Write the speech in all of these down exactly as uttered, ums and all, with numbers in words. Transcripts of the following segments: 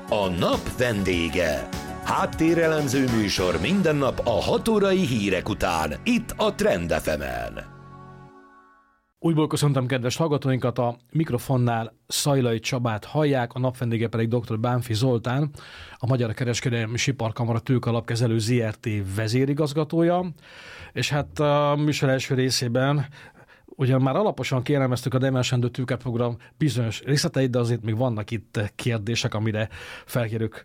A nap vendége. Háttérelemző műsor minden nap a hat órai hírek után, itt a Trend ef emen. Újból köszöntöm kedves hallgatóinkat, a mikrofonnál Szajlai Csabát hallják, a nap vendége pedig dr. Bánfi Zoltán, a Magyar Kereskedelmi és Iparkamara Tőkealapkezelő zé er té vezérigazgatója, és hát a műsor első részében ugyan már alaposan kielemeztük a Demelesendő Tőkeprogram bizonyos részleteit, de azért még vannak itt kérdések, amire felkérjük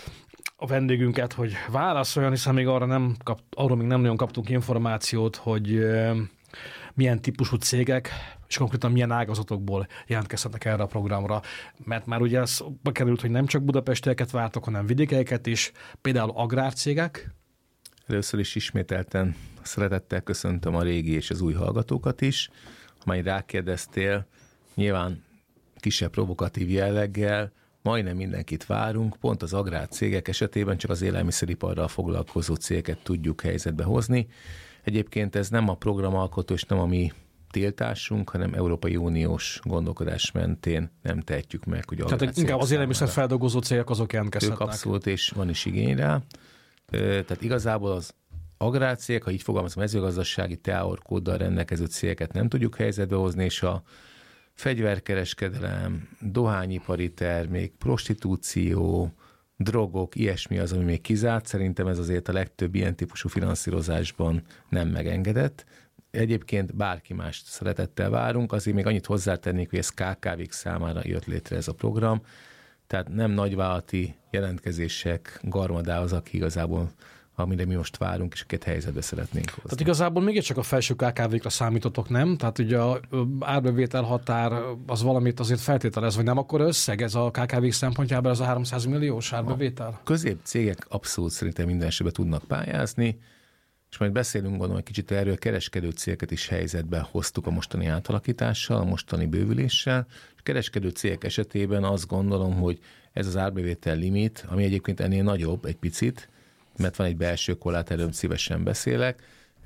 a vendégünket, hogy válaszoljon, hiszen még arra nem kap, arról még nem nagyon kaptunk információt, hogy milyen típusú cégek, és konkrétan milyen ágazatokból jelentkezhetnek erre a programra. Mert már ugye ez bekerült, hogy nem csak budapestieket vártak, hanem vidékeieket is, például agrárcégek. Először is ismételten szeretettel köszöntöm a régi és az új hallgatókat is. Ha már rákérdeztél, nyilván kisebb provokatív jelleggel, majdnem mindenkit várunk, pont az agrárcégek esetében csak az élelmiszeriparral foglalkozó cégeket tudjuk helyzetbe hozni. Egyébként ez nem a programalkotó és nem a mi tiltásunk, hanem Európai Uniós gondolkodás mentén nem tehetjük meg, hogy tehát inkább az élelmiszer feldolgozó cégek azok jelentkezhetnek. Ők abszolút, és van is igény rá. Tehát igazából az agrárcégek, ha így fogalmazom, mezőgazdasági teaorkóddal rendelkező cégeket nem tudjuk helyzetbe hozni, és a fegyverkereskedelem, dohányipari termék, prostitúció, drogok, ilyesmi az, ami még kizárt. Szerintem ez azért a legtöbb ilyen típusú finanszírozásban nem megengedett. Egyébként bárki mást szeretettel várunk, azért még annyit hozzátennék, hogy ez ká ká vék számára jött létre ez a program, tehát nem nagyvállalati jelentkezések garmadához, aki igazából amire mi most várunk, és akiket helyzetbe szeretnénk hozni. Tehát igazából mégiscsak a felső ká ká vékre számítotok, nem? Tehát ugye a árbevétel határ az valamit azért feltételez, vagy nem akkor összeg ez a ká ká vék szempontjából, ez a háromszáz milliós árbevétel? A közép cégek abszolút szerintem minden esetben tudnak pályázni, és majd beszélünk gondolom egy kicsit erről, kereskedő cégeket is helyzetbe hoztuk a mostani átalakítással, a mostani bővüléssel. A kereskedő cégek esetében azt gondolom, hogy ez az árbevétel limit, ami egyébként ennél nagyobb egy picit, mert van egy belső korlát, erről szívesen beszélek,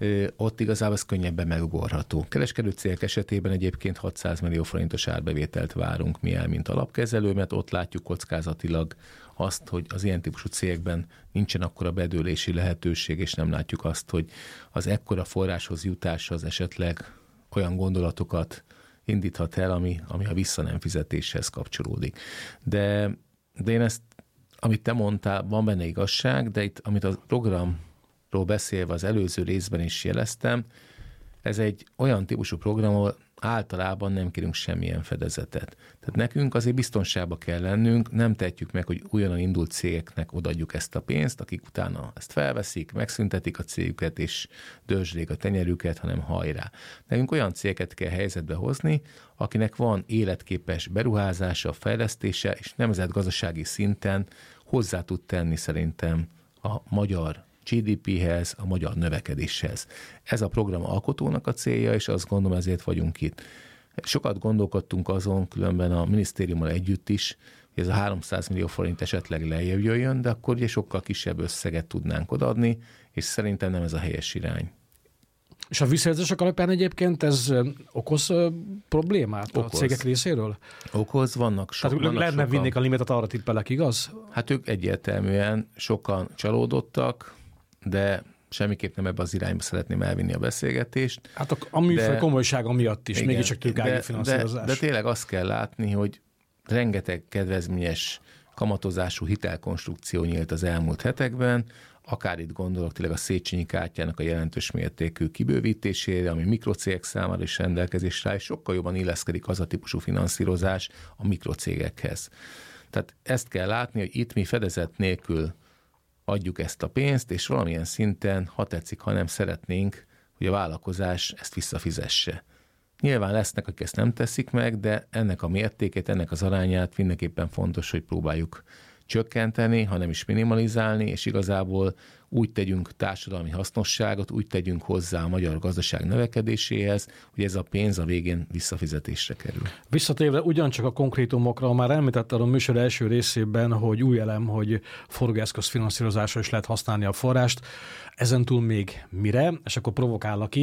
ott igazából ez könnyebben megugorható. Kereskedő cégek esetében egyébként hatszáz millió forintos árbevételt várunk mi el, mint alapkezelő, mert ott látjuk kockázatilag azt, hogy az ilyen típusú cégekben nincsen akkora bedőlési lehetőség, és nem látjuk azt, hogy az ekkora forráshoz jutás az esetleg olyan gondolatokat indíthat el, ami, ami a vissza nem fizetéshez kapcsolódik. De, de én ezt, amit te mondtál, van benne igazság, de itt, amit a programról beszélve az előző részben is jeleztem, ez egy olyan típusú program, ahol általában nem kérünk semmilyen fedezetet. Tehát nekünk azért biztonságba kell lennünk, nem tehetjük meg, hogy újonnan indult cégeknek odaadjuk ezt a pénzt, akik utána ezt felveszik, megszüntetik a cégüket, és dörzslik a tenyerüket, hanem hajrá. Nekünk olyan cégeket kell helyzetbe hozni, akinek van életképes beruházása, fejlesztése, és nemzetgazdasági szinten hozzá tud tenni szerintem a magyar gé dé péhez, a magyar növekedéshez. Ez a program alkotónak a célja, és azt gondolom, ezért vagyunk itt. Sokat gondolkodtunk azon, különben a minisztériummal együtt is, hogy ez a háromszáz millió forint esetleg lejjebb jöjjön, de akkor ugye sokkal kisebb összeget tudnánk odaadni, és szerintem nem ez a helyes irány. És a visszajelzések alapján egyébként ez okoz problémát okoz. A cégek részéről? Okoz, vannak sok. Tehát vannak lenne sokan, vinnék a limitet, arra tippelek, igaz? Hát ők egyértelműen sokan csalódottak, de semmiképp nem ebbe az irányba szeretném elvinni a beszélgetést. Hát a, a műfaj komolysága miatt is, mégiscsak tőkeági finanszírozás. De, de tényleg azt kell látni, hogy rengeteg kedvezményes kamatozású hitelkonstrukció nyílt az elmúlt hetekben, akár itt gondolok tényleg a Széchenyi kártyának a jelentős mértékű kibővítésére, ami mikrocégek számára is rendelkezésre áll, és sokkal jobban illeszkedik az a típusú finanszírozás a mikrocégekhez. Tehát ezt kell látni, hogy itt mi fedezet nélkül adjuk ezt a pénzt, és valamilyen szinten, ha tetszik, ha nem szeretnénk, hogy a vállalkozás ezt visszafizesse. Nyilván lesznek, akik ezt nem teszik meg, de ennek a mértékét, ennek az arányát mindenképpen fontos, hogy próbáljuk csökkenteni, ha nem is minimalizálni, és igazából úgy tegyünk társadalmi hasznosságot, úgy tegyünk hozzá a magyar gazdaság növekedéséhez, hogy ez a pénz a végén visszafizetésre kerül. Visszatérve ugyancsak a konkrétumokra, már említette a műsor első részében, hogy új elem, hogy forgóeszköz finanszírozásra is lehet használni a forrást. Ezen túl még mire? És akkor provokálok itt.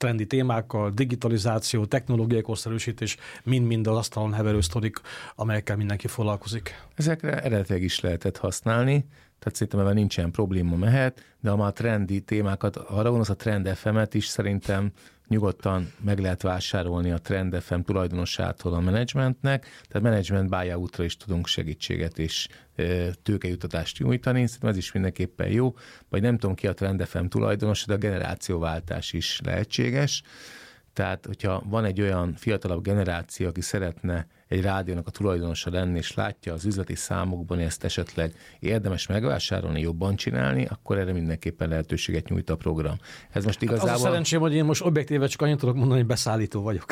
trendi témákkal, digitalizáció, technológiai korszerűsítés, mind-mind az asztalon heverő sztorik, amelyekkel mindenki foglalkozik. Ezekre eredetileg is lehetett használni, tehát szerintem ebben nincsen probléma, mehet, de ha már a trendi témákat, arra van az a Trend ef em-et is szerintem nyugodtan meg lehet vásárolni a Trend ef em tulajdonosától a menedzsmentnek, tehát management buyout-ra is tudunk segítséget és tőkejutatást nyújtani, szerintem ez is mindenképpen jó, vagy nem tudom ki a Trend ef em tulajdonos, de a generációváltás is lehetséges. Tehát, hogyha van egy olyan fiatalabb generáció, aki szeretne egy rádiónak a tulajdonosa lenni, és látja az üzleti számokban, hogy ezt esetleg érdemes megvásárolni, jobban csinálni, akkor erre mindenképpen lehetőséget nyújt a program. Ez most igazából... Hát az a szerencsém, hogy én most objektíve csak annyit tudok mondani, hogy beszállító vagyok.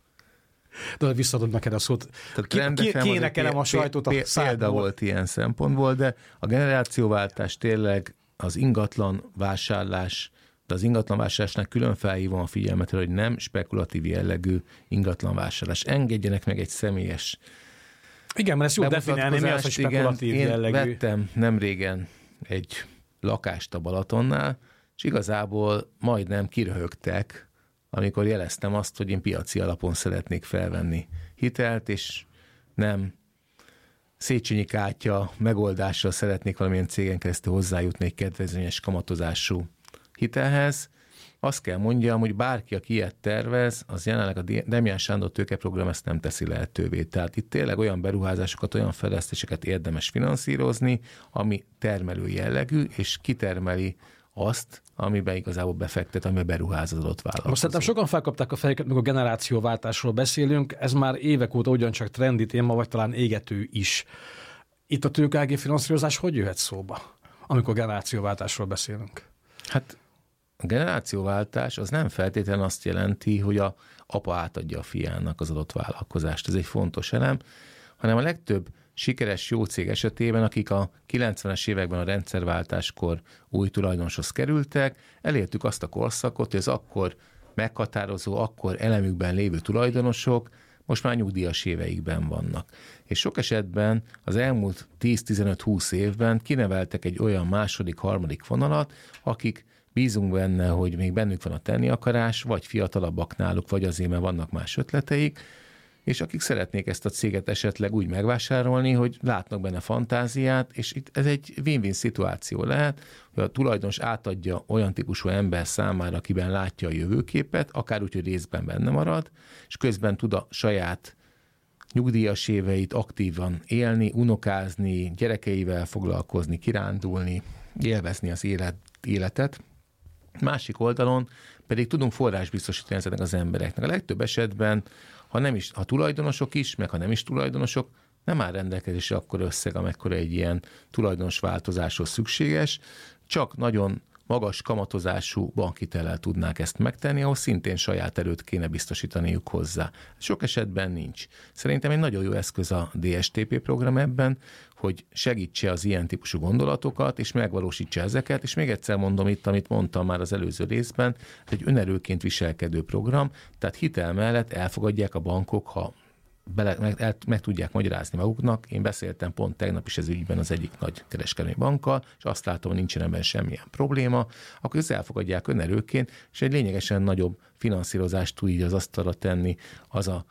De visszadod neked a szót. Kénekelem a sajtót a szádból. Példa volt ilyen szempontból, de a generációváltás tényleg az ingatlan vásárlás, de az ingatlanvásárlásnál külön felhívom a figyelmet, hogy nem spekulatív jellegű ingatlanvásárlás. Engedjenek meg egy személyes Igen, mert ezt jó definiálni, mi az, hogy spekulatív igen, jellegű. Én vettem nemrégen egy lakást a Balatonnál, és igazából majdnem kiröhögtek, amikor jeleztem azt, hogy én piaci alapon szeretnék felvenni hitelt, és nem Széchenyi kártya megoldással szeretnék valamilyen cégen keresztül hozzájutni egy kedvezményes kamatozású hitelhez. Azt kell mondjam, hogy bárki, aki ilyet tervez, az jelenleg a Demján Sándor tőkeprogram ezt nem teszi lehetővé. Tehát itt tényleg olyan beruházásokat, olyan fejlesztéseket érdemes finanszírozni, ami termelő jellegű, és kitermeli azt, amiben igazából befektet, amiben beruház az adott vállalkozó. Most szerintem sokan felkapták a fejüket, mikor a generációváltásról beszélünk, ez már évek óta ugyancsak trendi téma, vagy talán égető is. Itt a tőkeági finanszírozás hogy jöhet szóba, amikor generációváltásról beszélünk? Hát a generációváltás az nem feltétlenül azt jelenti, hogy a apa átadja a fiának az adott vállalkozást. Ez egy fontos elem, hanem a legtöbb sikeres jó cég esetében, akik a kilencvenes években a rendszerváltáskor új tulajdonoshoz kerültek, elértük azt a korszakot, hogy az akkor meghatározó, akkor elemükben lévő tulajdonosok most már nyugdíjas éveikben vannak. És sok esetben az elmúlt tíz-tizenöt-húsz évben kineveltek egy olyan második, harmadik vonalat, akik bízunk benne, hogy még bennük van a tenni akarás, vagy fiatalabbak náluk, vagy azért, mert vannak más ötleteik, és akik szeretnék ezt a céget esetleg úgy megvásárolni, hogy látnak benne fantáziát, és itt ez egy win-win szituáció lehet, hogy a tulajdonos átadja olyan típusú ember számára, akiben látja a jövőképet, akár úgy, hogy részben benne marad, és közben tud a saját nyugdíjas éveit aktívan élni, unokázni, gyerekeivel foglalkozni, kirándulni, élvezni az élet, életet. Másik oldalon pedig tudunk forrás biztosítani ezeknek az embereknek. A legtöbb esetben, ha nem is, ha tulajdonosok is, meg ha nem is tulajdonosok, nem áll rendelkezésre akkor összeg, amekkora egy ilyen tulajdonos változáshoz szükséges, csak nagyon magas kamatozású bankhitellel tudnák ezt megtenni, ahol szintén saját erőt kéne biztosítaniuk hozzá. Sok esetben nincs. Szerintem egy nagyon jó eszköz a dé es té pé program ebben, hogy segítse az ilyen típusú gondolatokat, és megvalósítsa ezeket, és még egyszer mondom itt, amit mondtam már az előző részben, egy önerőként viselkedő program, tehát hitel mellett elfogadják a bankok, ha Bele, meg, el, meg tudják magyarázni maguknak. Én beszéltem pont tegnap is ez ügyben az egyik nagy kereskedelmi bankkal, és azt látom, hogy nincsen ebben semmilyen probléma, akkor ezt elfogadják önerőként, és egy lényegesen nagyobb finanszírozást tud így az asztalra tenni az a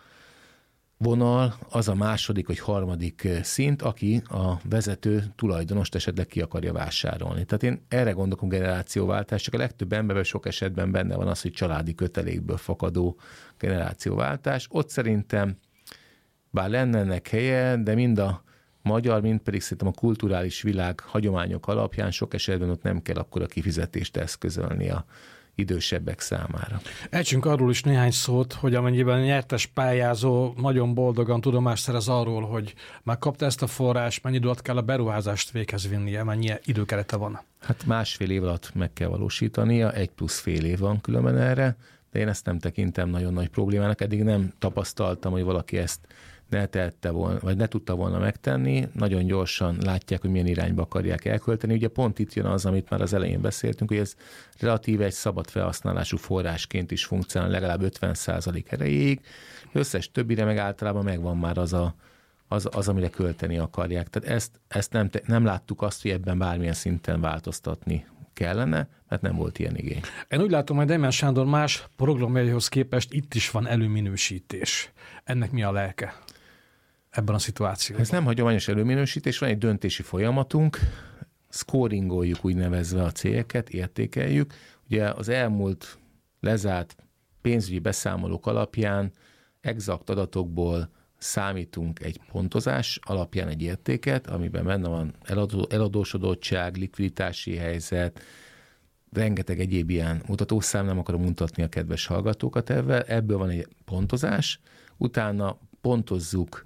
vonal, az a második vagy harmadik szint, aki a vezető tulajdonost esetleg ki akarja vásárolni. Tehát én erre gondolok a generációváltás, csak a legtöbb emberben sok esetben benne van az, hogy családi kötelékből fakadó generációváltás. Ott szerintem bár lenne ennek helye, de mind a magyar, mind pedig szerintem a kulturális világ hagyományok alapján sok esetben ott nem kell akkor a kifizetést eszközölni a idősebbek számára. Ejtsünk arról is néhány szót, hogy amennyiben nyertes pályázó nagyon boldogan tudomást szerez arról, hogy már kapta ezt a forrást, mennyi idő alatt kell a beruházást véghez vinnie, mennyi időkerete van? Hát másfél év alatt meg kell valósítania, egy plusz fél év van különben erre, de én ezt nem tekintem nagyon nagy problémának. Eddig nem tapasztaltam, hogy valaki ezt ne tehette volna, vagy ne tudta volna megtenni. Nagyon gyorsan látják, hogy milyen irányba akarják elkölteni. Ugye pont itt jön az, amit már az elején beszéltünk, hogy ez relatíve egy szabad felhasználású forrásként is funkcionál legalább ötven százalék erejéig. Összes többire meg általában megvan már az, a, az, az amire költeni akarják. Tehát ezt, ezt nem, nem láttuk azt, hogy ebben bármilyen szinten változtatni kellene, mert nem volt ilyen igény. Én úgy látom, hogy Dejmán Sándor más programjaihoz képest itt is van előminősítés. Ennek mi a lelke ebben a szituációban? Ez nem hagyományos előminősítés, van egy döntési folyamatunk, scoringoljuk úgynevezve a cégeket, értékeljük. Ugye az elmúlt lezárt pénzügyi beszámolók alapján exakt adatokból számítunk egy pontozás alapján egy értéket, amiben benne van eladó, eladósodottság, likviditási helyzet, rengeteg egyéb ilyen mutatószám, nem akarom mutatni a kedves hallgatókat ebben. Ebből van egy pontozás, utána pontozzuk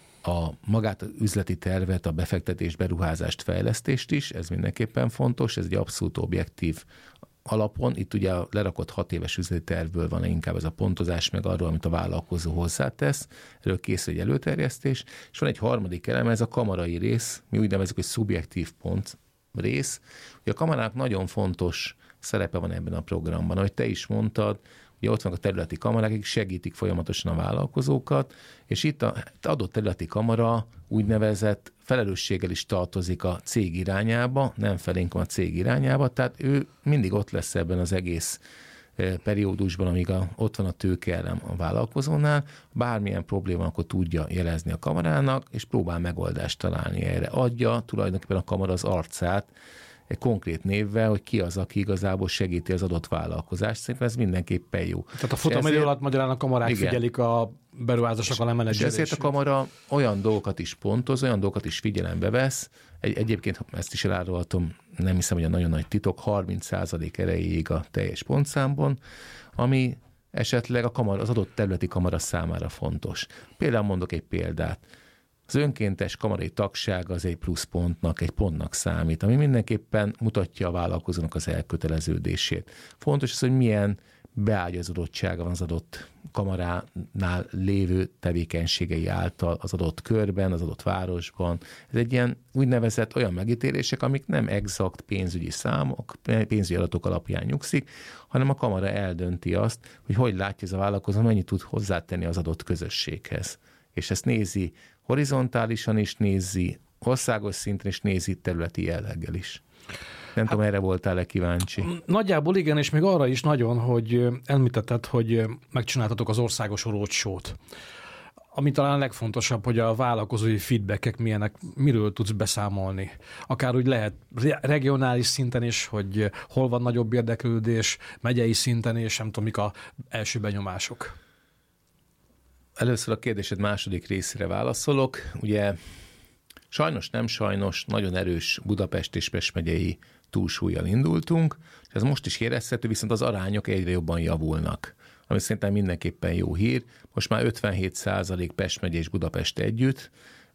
a magát az üzleti tervet, a befektetés, beruházást, fejlesztést is, ez mindenképpen fontos, ez egy abszolút objektív alapon. Itt ugye a lerakott hat éves üzleti tervből van inkább ez a pontozás, meg arról, amit a vállalkozó hozzátesz, erről készül egy előterjesztés, és van egy harmadik eleme, ez a kamarai rész, mi úgy nevezzük, hogy szubjektív pont rész. Ugye a kamarának nagyon fontos szerepe van ebben a programban, ahogy te is mondtad, ugye ott van a területi kamarák, akik segítik folyamatosan a vállalkozókat, és itt az adott területi kamara úgynevezett felelősséggel is tartozik a cég irányába, nem felénk van a cég irányába, tehát ő mindig ott lesz ebben az egész periódusban, amíg a, ott van a tőkeelem a vállalkozónál, bármilyen probléma, akkor tudja jelezni a kamarának, és próbál megoldást találni erre. Adja tulajdonképpen a kamara az arcát, egy konkrét névvel, hogy ki az, aki igazából segíti az adott vállalkozást. Szerintem ez mindenképpen jó. Tehát a futamidő alatt magyarán a kamarák igen. figyelik a beruházásokkal emenedzselését. És ezért a kamara olyan dolgokat is pontoz, olyan dolgokat is figyelembe vesz. Egy, egyébként ezt is elárulhatom, nem hiszem, hogy a nagyon nagy titok, harminc százalék erejéig a teljes pontszámban, ami esetleg a kamara, az adott területi kamara számára fontos. Például mondok egy példát. Az önkéntes kamarai tagság az egy pluszpontnak, egy pontnak számít, ami mindenképpen mutatja a vállalkozónak az elköteleződését. Fontos az, hogy milyen beágyazodottsága van az adott kamaránál lévő tevékenységei által az adott körben, az adott városban. Ez egy ilyen úgynevezett olyan megítélések, amik nem exakt pénzügyi számok, pénzügyi adatok alapján nyugszik, hanem a kamara eldönti azt, hogy hogy látja ez a vállalkozó, mennyit tud hozzátenni az adott közösséghez. És ezt nézi horizontálisan is, nézi országos szinten is, nézi területi jelleggel is. Nem hát, tudom, erre voltál-e kíváncsi? Nagyjából igen, és még arra is nagyon, hogy említetted, hogy megcsináltatok az országos roadshow-t. Ami talán a legfontosabb, hogy a vállalkozói feedbackek milyenek, miről tudsz beszámolni. Akár úgy lehet regionális szinten is, hogy hol van nagyobb érdeklődés, megyei szinten, és nem tudom, mik az első benyomások. Először a kérdésed második részére válaszolok. Ugye sajnos, nem sajnos, nagyon erős Budapest és Pest megyei túlsúllyal indultunk, és ez most is érezhető, viszont az arányok egyre jobban javulnak, ami szerintem mindenképpen jó hír. Most már ötvenhét százalék Pest megye és Budapest együtt,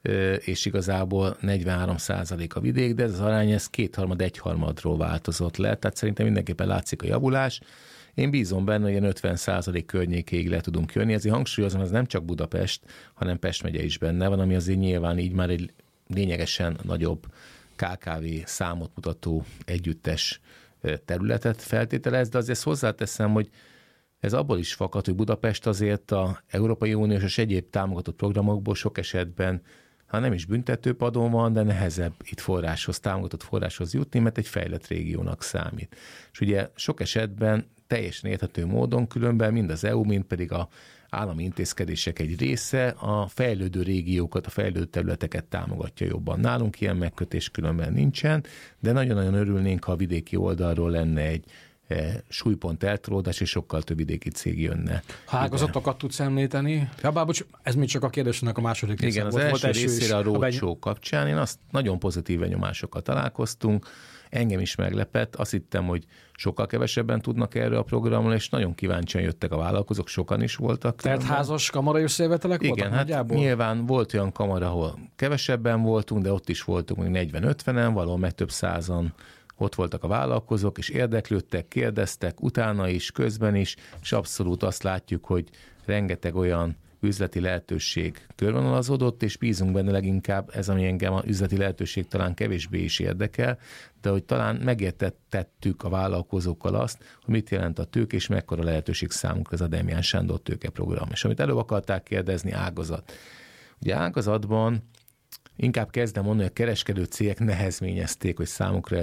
és igazából negyvenhárom százalék a vidék, de ez az arány ez kétharmad, egyharmadról változott le, tehát szerintem mindenképpen látszik a javulás. Én bízom benne, hogy ilyen ötven százalék környékéig le tudunk jönni. Ezért hangsúlyozom, ez nem csak Budapest, hanem Pest megye is benne van, ami azért nyilván így már egy lényegesen nagyobb ká ká vé számot mutató együttes területet feltételez, de azért hozzáteszem, hogy ez abból is fakad, hogy Budapest azért a Európai Uniós és egyéb támogatott programokból sok esetben, ha nem is büntetőpadon van, de nehezebb itt forráshoz, támogatott forráshoz jutni, mert egy fejlett régiónak számít. És ugye sok esetben teljesen érthető módon különben mind az é u, mind pedig a állami intézkedések egy része a fejlődő régiókat, a fejlődő területeket támogatja jobban. Nálunk ilyen megkötés különben nincsen, de nagyon-nagyon örülnénk, ha a vidéki oldalról lenne egy súlypont eltolódás, és sokkal több vidéki cég jönne. Ha ágazatokat tudsz említeni? Ja, bár, bocs, ez még csak a kérdésnek a második része. Igen, az volt, első, első részére a roadshow kapcsán én azt nagyon pozitív benyomásokkal találkoztunk. Engem is meglepett, azt hittem, hogy sokkal kevesebben tudnak erről a programról, és nagyon kíváncsian jöttek a vállalkozók, sokan is voltak. Tehát házas kamarai összejövetelek voltak? Igen, hát nagyjából? Nyilván volt olyan kamara, ahol kevesebben voltunk, de ott is voltunk még negyven-ötvenen, valahol meg több százan ott voltak a vállalkozók, és érdeklődtek, kérdeztek, utána is, közben is, és abszolút azt látjuk, hogy rengeteg olyan üzleti lehetőség körvonalazódott, és bízunk benne leginkább, ez ami engem a üzleti lehetőség talán kevésbé is érdekel, de hogy talán megértettük a vállalkozókkal azt, hogy mit jelent a tőke, és mekkora lehetőség számunkra ez a Dejmán Sándor tőkeprogram. És amit előbb akarták kérdezni, ágazat. Ugye ágazatban inkább kezdem mondani, hogy a kereskedő cégek nehezményezték, hogy számukra ez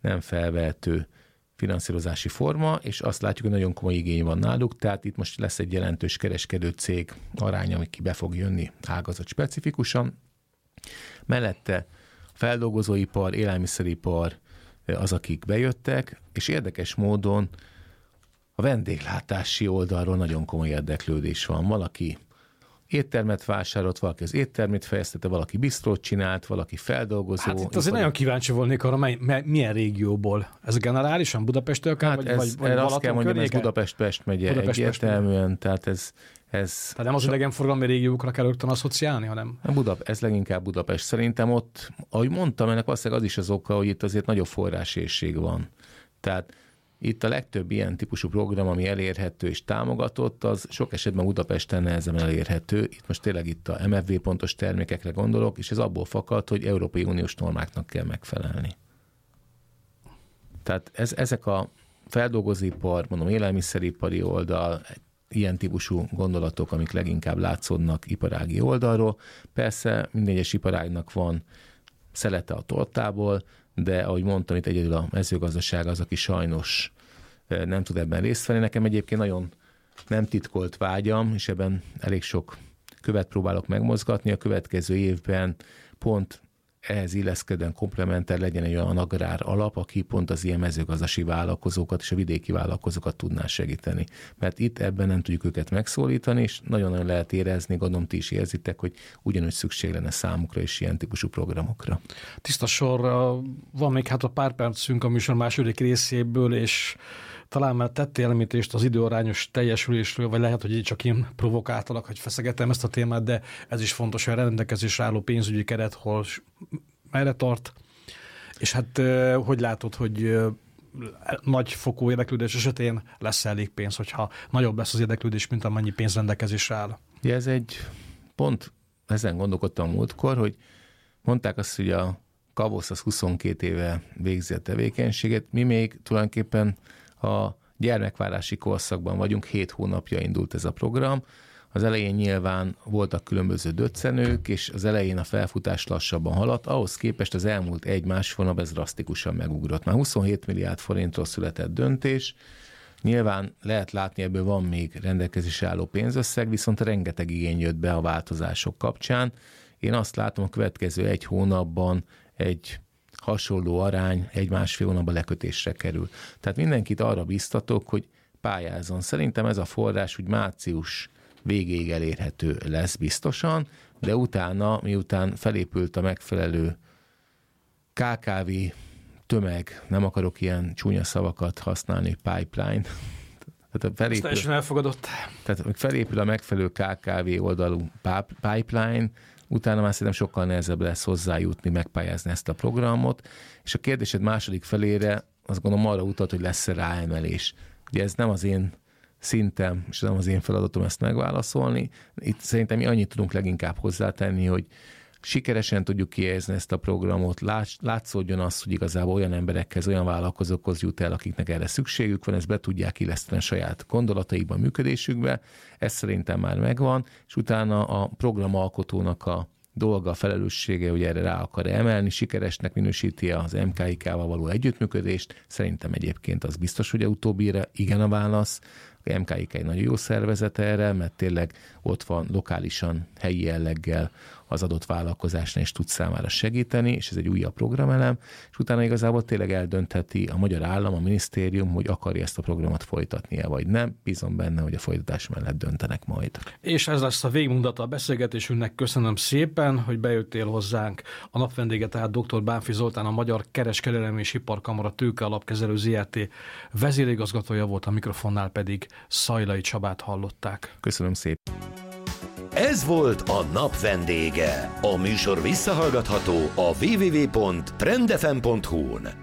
nem felvehető finanszírozási forma, és azt látjuk, hogy nagyon komoly igény van náluk, tehát itt most lesz egy jelentős kereskedő cég arány, ami ki be fog jönni ágazat specifikusan. Mellette a feldolgozóipar, élelmiszeripar az, akik bejöttek, és érdekes módon a vendéglátási oldalról nagyon komoly érdeklődés van. Valaki éttermet vásárolt, valaki az éttermét fejeztette, valaki bistrót csinált, valaki feldolgozó. Hát itt azért nagyon kíváncsi volnék arra, mely, mely, milyen régióból. Ez generálisan Budapestől akár, hát vagy, ez, vagy, vagy azt kell mondjam, ez Budapest-Pest megye Budapest, egyértelműen, tehát ez... ez tehát nem az idegenforgalmi régiókra kell rögtön asszociálni, hanem... Budap, ez leginkább Budapest. Szerintem ott, ahogy mondtam, ennek valószínűleg az is az oka, hogy itt azért nagyobb forrásérség van. Tehát itt a legtöbb ilyen típusú program, ami elérhető és támogatott, az sok esetben Budapesten nehezebben elérhető. Itt most tényleg itt a em ef vé pontos termékekre gondolok, és ez abból fakad, hogy Európai Uniós normáknak kell megfelelni. Tehát ez, ezek a feldolgozóipar, mondom, élelmiszeripari oldal, ilyen típusú gondolatok, amik leginkább látszódnak iparági oldalról. Persze minden egyes iparágnak van szelete a tortából, de ahogy mondtam, itt egyedül a mezőgazdaság az, aki sajnos nem tud ebben részt venni. Nekem egyébként nagyon nem titkolt vágyam, és ebben elég sok követ próbálok megmozgatni. A következő évben pont ehhez illeszkedően komplementer legyen egy olyan agrár alap, aki pont az ilyen mezőgazdasági vállalkozókat és a vidéki vállalkozókat tudná segíteni. Mert itt ebben nem tudjuk őket megszólítani, és nagyon-nagyon lehet érezni, gondolom ti is érzitek, hogy ugyanúgy szükség lenne számukra és ilyen típusú programokra. Tiszta sor, van még hát a pár percünk a műsor második részéből, és talán már tettél említést az időarányos teljesülésről, vagy lehet, hogy így csak én provokáltalak, hogy feszegettem ezt a témát, de ez is fontos, hogy a rendelkezésre álló pénzügyi keret hol merre tart. És hát hogy látod, hogy nagy fokú érdeklődés esetén lesz elég pénz, hogyha nagyobb lesz az érdeklődés, mint amennyi pénz rendelkezésre áll? Ja, ez egy pont, ezen gondolkodtam múltkor, hogy mondták azt, hogy a Kavosz az huszonkét éve végzi a tevékenységet, mi még tulajdonképpen a gyermekvárási korszakban vagyunk, hét hónapja indult ez a program. Az elején nyilván voltak különböző döccenők, és az elején a felfutás lassabban haladt, ahhoz képest az elmúlt egy-másfél hónap ez drasztikusan megugrott. Már huszonhét milliárd forintról született döntés, nyilván lehet látni, ebből van még rendelkezésre álló pénzösszeg, viszont rengeteg igény jött be a változások kapcsán. Én azt látom, a következő egy hónapban egy hasonló arány egy-másfél hónapban lekötésre kerül. Tehát mindenkit arra biztatok, hogy pályázzon. Szerintem ez a forrás úgy március végéig elérhető lesz biztosan, de utána, miután felépült a megfelelő ká ká vé tömeg, nem akarok ilyen csúnya szavakat használni, pipeline, tehát felépül, teljesen elfogadott. Tehát felépül a megfelelő ká ká vé oldalú pipeline, utána már szerintem sokkal nehezebb lesz hozzájutni, megpályázni ezt a programot, és a kérdésed második felére azt gondolom arra utalt, hogy lesz-e ráemelés. Ugye ez nem az én szintem, és nem az én feladatom ezt megválaszolni. Itt szerintem mi annyit tudunk leginkább hozzátenni, hogy sikeresen tudjuk kihelyezni ezt a programot, látszódjon az, hogy igazából olyan emberekhez, olyan vállalkozókhoz jut el, akiknek erre szükségük van, ezt be tudják illeszteni a saját gondolataikban, működésükbe, ez szerintem már megvan, és utána a programalkotónak a dolga, a felelőssége, hogy erre rá akar emelni, sikeresnek minősíti az em ká i ká-val való együttműködést, szerintem egyébként az biztos, hogy a utóbbira igen a válasz. A em ká i ká egy nagyon jó szervezet erre, mert tényleg ott van lokálisan, helyi jelleggel az adott vállalkozásnál is tud számára segíteni, és ez egy újabb programelem, és utána igazából tényleg eldöntheti a magyar állam, a minisztérium, hogy akarja ezt a programot folytatnia, vagy nem. Bízom benne, hogy a folytatás mellett döntenek majd. És ez lesz a végmondata a beszélgetésünknek. Köszönöm szépen, hogy bejöttél hozzánk. A napvendége tehát dr. Bánffy Zoltán, a Magyar Kereskedelmi és Iparkamara Tőke Alapkezelő zé er té vezérigazgatója volt, a mikrofonnál pedig Szajlai Csabát hallották. Köszönöm szépen. Ez volt a nap vendége. A műsor visszahallgatható a double-u double-u double-u pont trend f m pont hu-n.